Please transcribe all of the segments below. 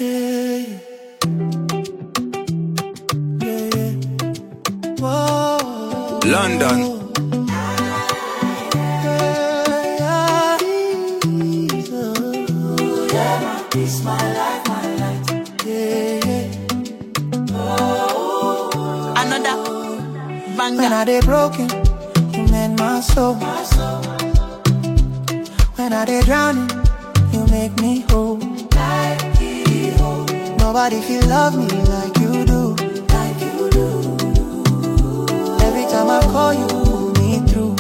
Yeah, yeah, yeah. Whoa. London. It's my life, my life. Yeah, yeah. Another banger. When I dey broken, you mend my soul. When I dey drowning, you make me whole. Nobody feel love me like you do. Every time I call you, pull me through.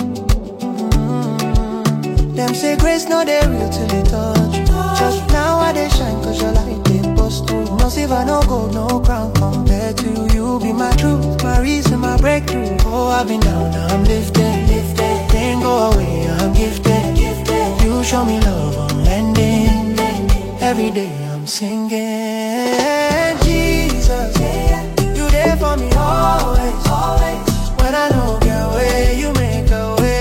Them say grace no dey real till they touch you. Just now I dey shine 'cause your light dey bust through. No silver, no gold, no crown compared to you. You be my truth, my reason, my breakthrough. Oh, I've been down, now I'm lifted. Can't go away, I'm gifted. You show me love unending. Every day I'm singing Jesus, you there for me always. When I know get away, you make a way.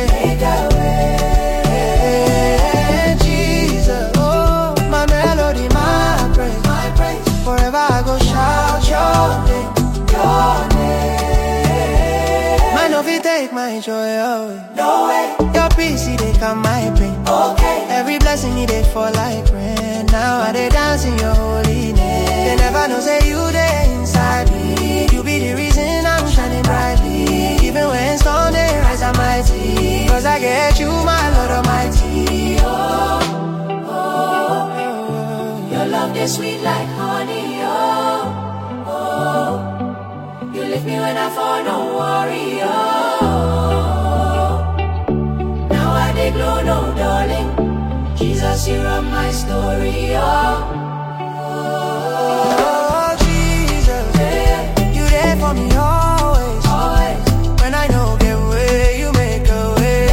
Jesus, oh, my melody, my praise. Forever I go shout your name. Man, if you take my joy away, no way. Your peace, they calm my pain. Okay. Every blessing, they fall like rain. Now I they dance in your holy name. They never know say you there inside me. You be the reason I'm shining brightly. Even when storm they rise, I'm mighty. 'Cause I get you, my Lord Almighty. Oh, oh, oh. Your love is sweet like honey. Oh, oh. You lift me when I fall, don't worry. Oh, now I dey glow, no darling. Jesus, you run my story. Oh, Oh, Jesus, you there for me always. When I know get away, you make a way.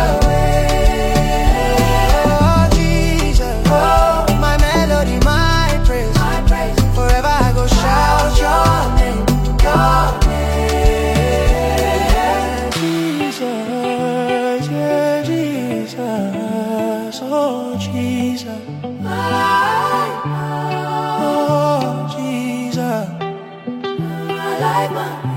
Oh, Jesus, oh, my melody, my praise. Forever I go shout your name. Jesus, yeah, Jesus, oh, Jesus. Oh, Jesus. I like my